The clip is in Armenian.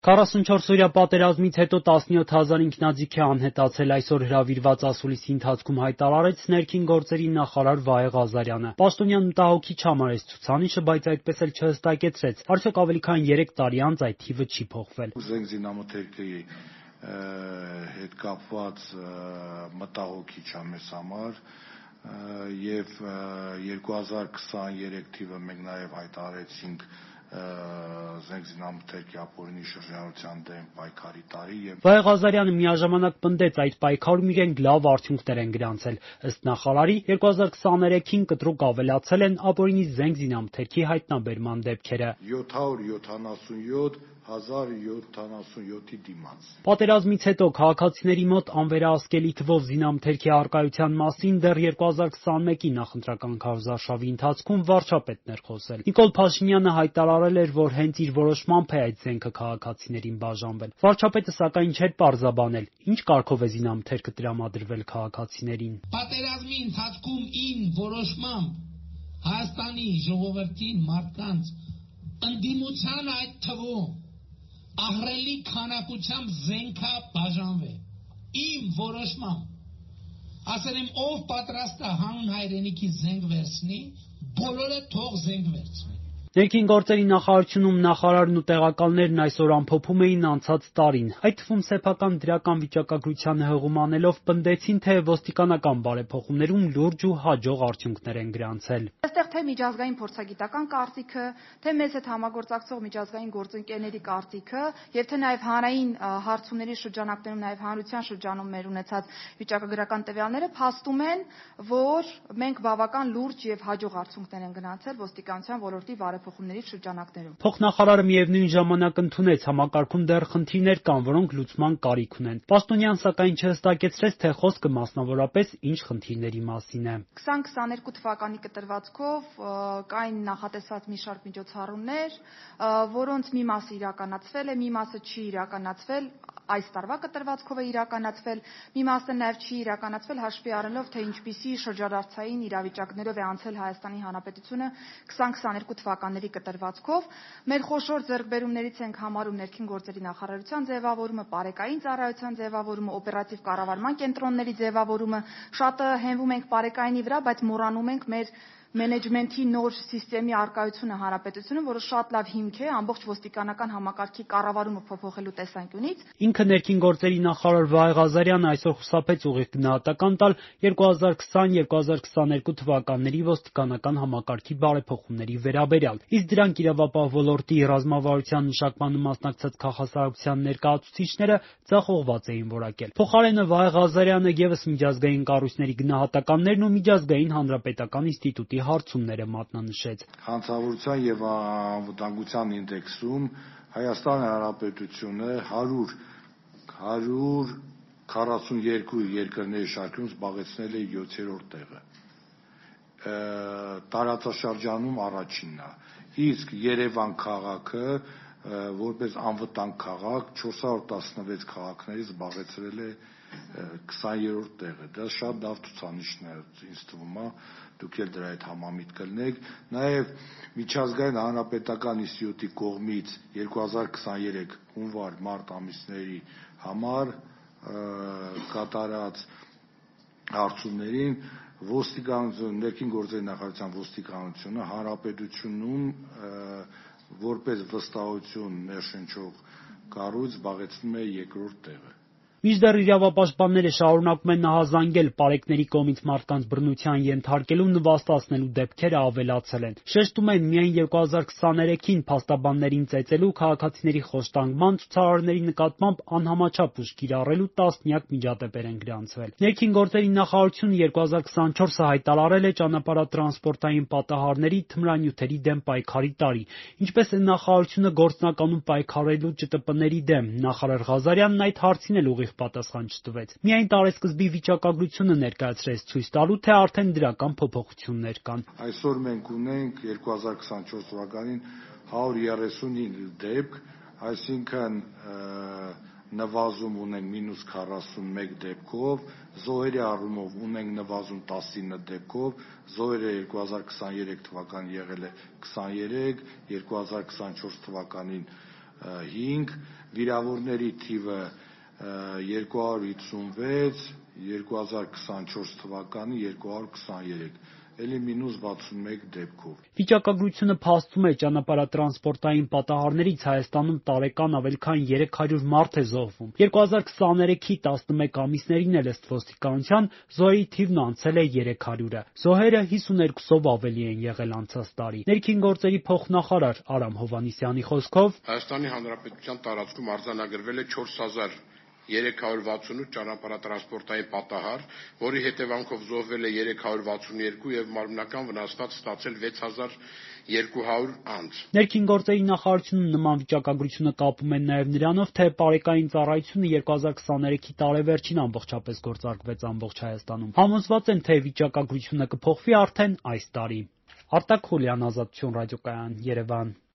44-օրյա պատերազմից հետո 17,000 ինքնաձիգ է անհետացել, այսօր հրավիրված ասուլիսի ընթացքում հայտարարեց ներքին գործերի նախարար Վահե Ղազարյանը։ Պաշտոնյան մտահոգիչ համարեց ցուցանիշը, բայց այդպես էլ չհստակեցրեց, արդյոք ավելի քան 3 տարի անց այդ թիվը չի փոխվել։ Զենզինամթերքի հետ կապված մտահոգիչ է մեզ համար եւ 2023 թիվը մենք նաեւ հայտարարեցինք զենզինամթերքի ապօրինի շրջանառության դեմ պայքարի տարի եւ Վահե Ղազարյանը միաժամանակ պնդեց, այդ պայքարում իրենք լավ արդյունքներ են գրանցել։ Ըստ նախարարի 2023-ին կտրուկ ավելացել են ապօրինի զենզինամթերքի հայտնաբերման դեպքերը։ 777,077-ի դիմաց։ Պատերազմից հետո քաղաքացիների մոտ անվերահսկելի թվով զինամթերքի առկայության մասին դեռ 2021-ի նախընտրական քարոզարշավի ընթացքում վարչապետն էր խոսել։ Նիկոլ Փաշինյանը հայտարարել էր, որ հենց իր որոշմամբ է այդ զենքը քաղաքացիներին բաժանվել։ Վարչապետը սակայն չէր պարզաբանել, ինչ կարգով է զինամթերքը տրամադրվել քաղաքացիներին։ Պատերազմի ընթացքում իմ որոշմամբ Հայաստանի ժողովրդին մարդկանց ընդդիմության այդ թվում ահռելի քանակությամբ զենքա բաժանվել։ Իմ որոշմամբ ասել եմ, ով պատրաստ է հանուն հայրենիքի զենք վերցնի, բոլորը թող զենք վերցնի։ Ներքին գործերի նախարարությունում նախարարն ու տեղակալներն այսօր ամփոփում էին անցած տարին, այդ թվում սեփական դրական վիճակագրությանը հղում անելով պնդեցին, թե ոստիկանական բարեփոխումներում լուրջ ու հաջող արդյունքներ են գրանցել։ Այստեղ թե միջազգային փորձագիտական կարծիքը, թե մեզ հետ համագործակցող միջազգային գործընկերների կարծիքը, եւ թե նաեւ հանրային հարցումների շրջանակներում, նաեւ հանրության շրջանում մեր ունեցած վիճակագրական տվյալները փաստում են, որ մենք բավական լուրջ եւ հաջող արդյունքներ են գրանցել ոստիկանության ոլորտի փոխումների շրջանակներում։ Փոխնախարարը միևնույն ժամանակ ընդունեց, համակարգում դեռ խնդիրներ կան, որոնք լուծման կարիք ունեն։ Պաշտոնյան սակայն չհստակեցրեց, թե խոսքը մասնավորապես ինչ խնդիրների մասին է։ 2022 թվականի կտրվածքով կային նախատեսված մի շարք միջոցառումներ, որոնց մի մասը իրականացվել է, մի մասը չի իրականացվել, այս տարվա կտրվածքով է իրականացվել, մի մասը նաև չի իրականացվել հաշվի առնելով, թե ինչպիսի շրջադարձային իրավիճակներով է անցել Հայաստանի Հանրապետությունը 2022 թվականների կտրվածքով։ Մեր խոշոր ձեռքբերումներից ենք համարում ներքին գործերի նախարարության ձևավորումը, պարեկային ծառայության ձևավորումը, օպերատիվ կառավարման կենտրոնների ձևավորումը։ Շատը հենվում ենք պարեկայինի վրա, բայց մոռանում ենք մեր մենեջմենթի նոր սիստեմի առկայությունը հանրապետությունում, որը շատ լավ հիմք է ամբողջ ոստիկանական համակարգի կառավարումը փոփոխելու տեսանկյունից։ Ինքը ներքին գործերի նախարար Վահե Ղազարյանը այսօր խուսափեց ուղիղ գնահատական տալ 2020-2022 թվականների ոստիկանական համակարգի բարեփոխումների վերաբերյալ, իսկ դրանք իրավապահ ոլորտի ռազմավարության մշակմանը մասնակցած քաղաքասարության ներկայացուցիչները ձախողված էին որակել։ Փոխարենը Վահե Ղազարյանը ևս միջազգային կառույցների գնահատականներն ու միջազգային հանրապետական ինստիտուտի հարցումները մատնանշեց։ Հանցավորության եւ անվտանգության ինդեքսում Հայաստանի Հանրապետությունը 142 երկրների շարքում զբաղեցնել է 7-րդ տեղը։ Տարածաշրջանում առաջինն է, իսկ Երևան քաղաքը որպես անվտանգ քաղաք 416 քաղաքներից զբաղեցրել է 20-րդ տեղը։ Դա շատ լավ ցուցանիշն է, ինձ թվում է, դուք էլ դրա հետ համամիտ կլինեք։ Նաև միջազգային հանրապետական ինստիտուտի կողմից 2023 հունվար-մարտ ամիսների համար կատարած հարցումներին ներքին գործերի նախարարության ոստիկանությունը հանրապետությունում որպես վստահություն ներշնչող կառույց զբաղեցնում է 2-րդ տեղը։ Մինչդեռ իրավապաշտպանները շարունակում են նահազանգել պարեկների կողմից մարդկանց բռնության ենթարկելու, նվաստացնելու դեպքերը ավելացել են։ Շեշտում են, միայն 2023-ին փաստաբաններին ծեծելու, քաղաքացիների խոշտանգման, ցուցարարների նկատմամբ անհամաչափ ուժ կիրառելու տասնյակ միջադեպեր են գրանցվել։ Ներքին գործերի նախարարությունը 2024-ը հայտարարել է ճանապարհատրանսպորտային պատահարների, թմրանյութերի դեմ պայքարի տարի, ինչպես է նախարարությունը գործնականում պայքարելու ՃՏՊ-ների դեմ։ Նախարար Ղազարյանն այդ հարցին էլ ուղիղ պատասխան չտվեց։ Միայն տարեսկզբի վիճակագրությունը ներկայացրեց, ցույց տալու, թե արդեն դրական փոփոխություններ կան։ Այսօր մենք ունենք 2024 թվականին 135 դեպք, այսինքն նվազում ունենք -41 դեպքով, զոհերի առումով ունենք նվազում 19 դեպքով, զոհերը 2023 թվականին եղել է 23, 2024 թվականին 5, վիրավորների թիվը 256, 2024 թվականի 223, էլի մինուս 61 դեպքով։ Վիճակագրությունը փաստում է, ճանապարհատրանսպորտային պատահարներից Հայաստանում տարեկան ավելի քան 300 մարդ է զոհվում։ 2023-ի 11 ամիսներին էլ ըստ ոստիկանության զոհերի թիվն անցել է 300-ը։ Զոհերը 52-ով ավելի են եղել անցած տարի։ Ներքին գործերի փոխնախարար Արամ Հովհաննիսյանի խոսքով Հայաստանի Հանրապետության տարածքում արձանագրվել է 4368 ճանապարհատրանսպորտային պատահար, որի հետևանքով զոհվել է 362 եւ մարմնական վնասված ստացել 6200 անձ։ Ներքին գործերի նախարարությունում նման վիճակագրությունը կապում են նաև նրանով, թե պարեկային ծառայությունը 2023-ի տարեվերջին ամբողջապես գործարկվեց ամբողջ Հայաստանում։ Համոզված են, թե վիճակագրությունը կփոխվի արդեն այս տարի։ Արտակ Խուլյան, Ազատություն ռադիոկայան, Երևան։